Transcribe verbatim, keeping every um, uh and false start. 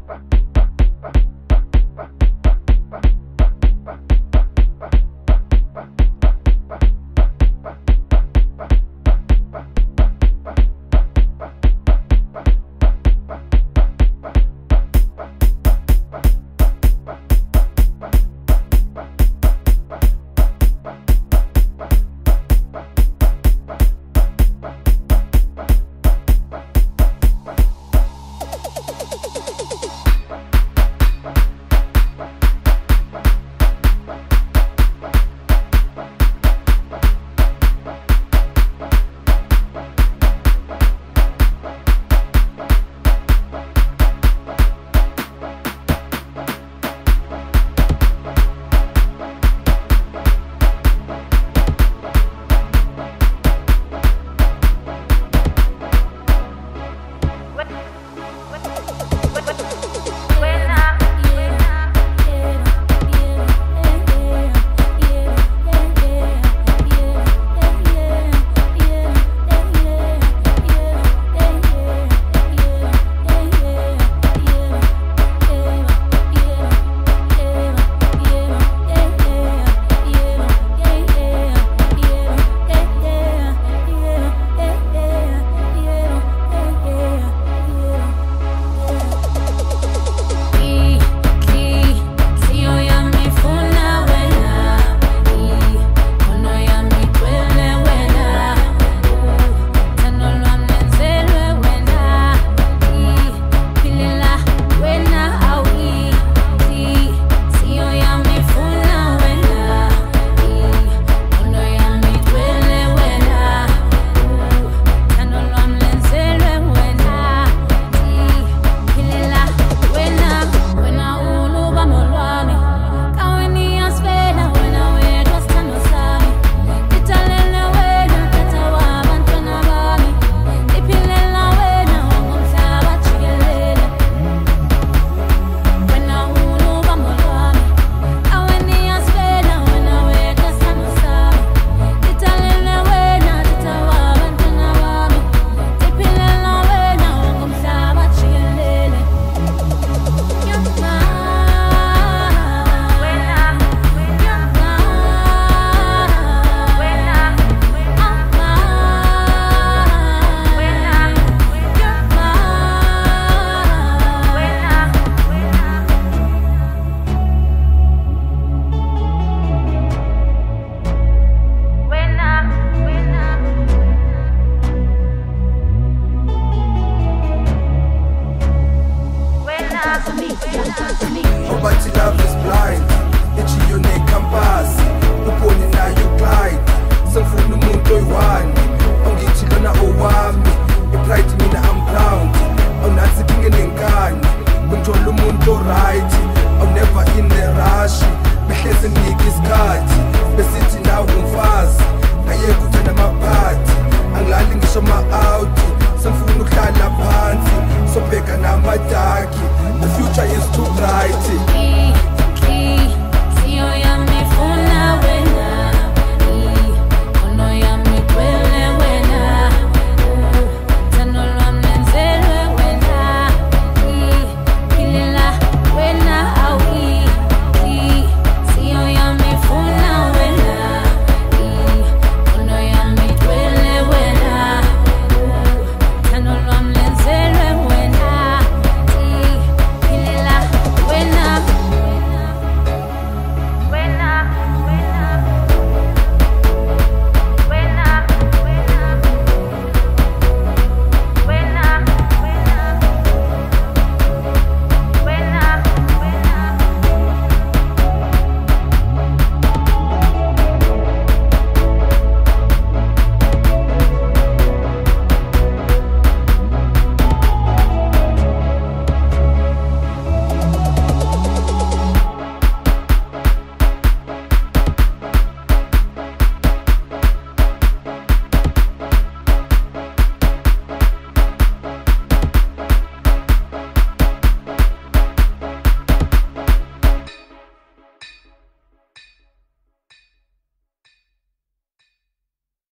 But love is blind, ichi yone compass, upone na you glide. Sangfuna umuntu oyi-one, ongithi lona owami. I-pride mina I'm proud, awunathi phinge nenkani. Control umuntu o-right, I'm never in the rush. Behlezi nginika isikhathi, besithi nawe umfazi. Ngayeka uthanda amaphathi, angilali ngisho ama-out. Sangfuna ukuhlala phansi, sobheka namadaki. The future is too bright.